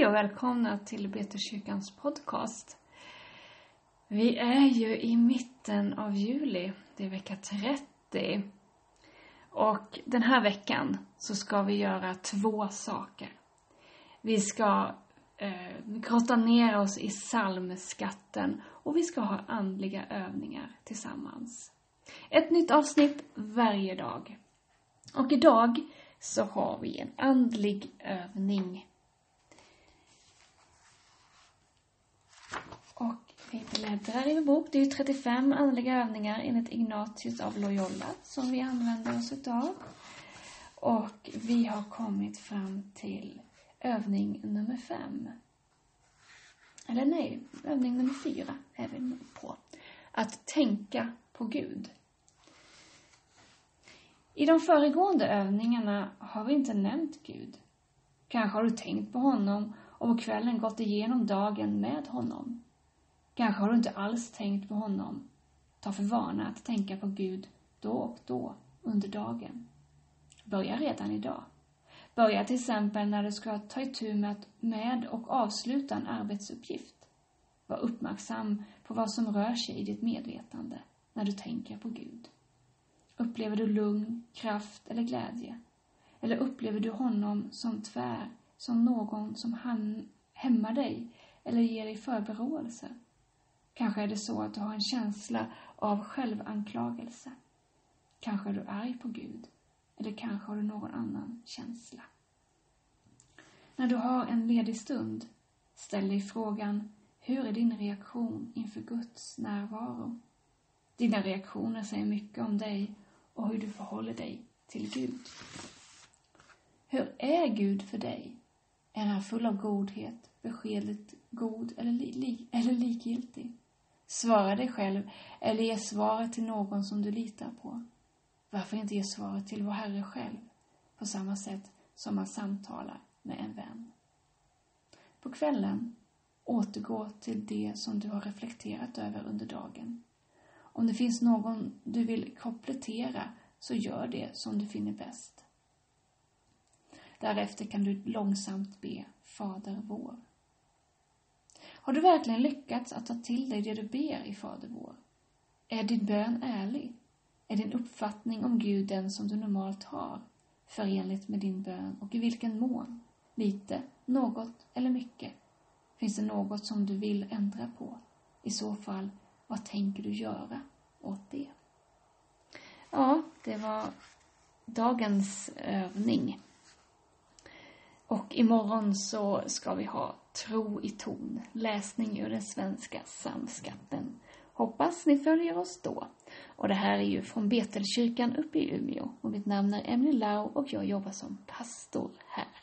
och välkomna till Betelkyrkans podcast. Vi är ju i mitten av juli, det är vecka 30. Och den här veckan så ska vi göra 2 saker. Vi ska grotta ner oss i psalmskatten och vi ska ha andliga övningar tillsammans. Ett nytt avsnitt varje dag. Och idag så har vi en andlig övning. Och vi bläddrar i vår bok. Det är ju 35 andliga övningar enligt Ignatius av Loyola som vi använder oss utav. Och vi har kommit fram till övning nummer 5. Eller nej, övning nummer 4 är vi nu på. Att tänka på Gud. I de föregående övningarna har vi inte nämnt Gud. Kanske har du tänkt på honom och på kvällen gått igenom dagen med honom. Kanske har du inte alls tänkt på honom. Ta för vana att tänka på Gud då och då under dagen. Börja redan idag. Börja till exempel när du ska ta itu med och avsluta en arbetsuppgift. Var uppmärksam på vad som rör sig i ditt medvetande när du tänker på Gud. Upplever du lugn, kraft eller glädje? Eller upplever du honom som någon som hämmar dig eller ger dig förberåelse? Kanske är det så att du har en känsla av självanklagelse. Kanske är du arg på Gud. Eller kanske har du någon annan känsla. När du har en ledig stund, ställ dig frågan: hur är din reaktion inför Guds närvaro? Dina reaktioner säger mycket om dig och hur du förhåller dig till Gud. Hur är Gud för dig? Är han full av godhet, beskedligt god eller likgiltig? Svara dig själv eller ge svaret till någon som du litar på. Varför inte ge svaret till vår Herre själv på samma sätt som man samtalar med en vän? På kvällen återgå till det som du har reflekterat över under dagen. Om det finns någon du vill komplettera så gör det som du finner bäst. Därefter kan du långsamt be Fader vår. Har du verkligen lyckats att ta till dig det du ber i Fader vår? Är din bön ärlig? Är din uppfattning om Gud den som du normalt har, förenligt med din bön, och i vilken mån? Lite, något eller mycket? Finns det något som du vill ändra på? I så fall, vad tänker du göra åt det? Ja, det var dagens övning. Och imorgon så ska vi ha tro i ton, läsning ur den svenska psalmskatten. Hoppas ni följer oss då. Och det här är ju från Betelkyrkan uppe i Umeå. Och mitt namn är Emily Lau och jag jobbar som pastor här.